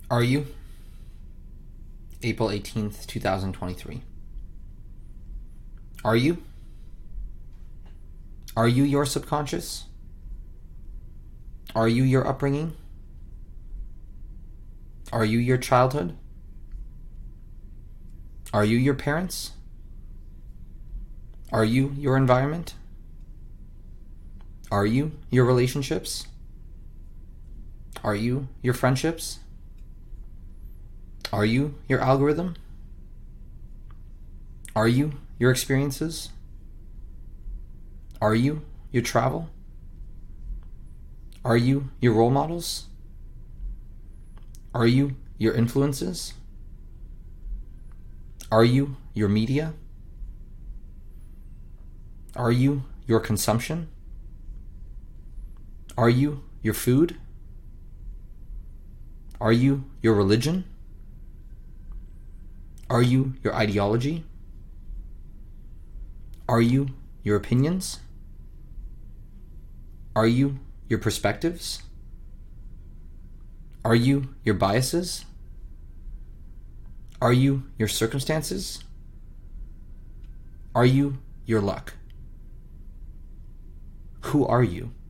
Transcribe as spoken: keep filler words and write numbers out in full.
Are you? April eighteenth, twenty twenty-three. Are you? Are you your subconscious? Are you your upbringing? Are you your childhood? Are you your parents? Are you your environment? Are you your relationships? Are you your friendships? Are you your algorithm? Are you your experiences? Are you your travel? Are you your role models? Are you your influences? Are you your media? Are you your consumption? Are you your food? Are you your religion? Are you your ideology? Are you your opinions? Are you your perspectives? Are you your biases? Are you your circumstances? Are you your luck? Who are you?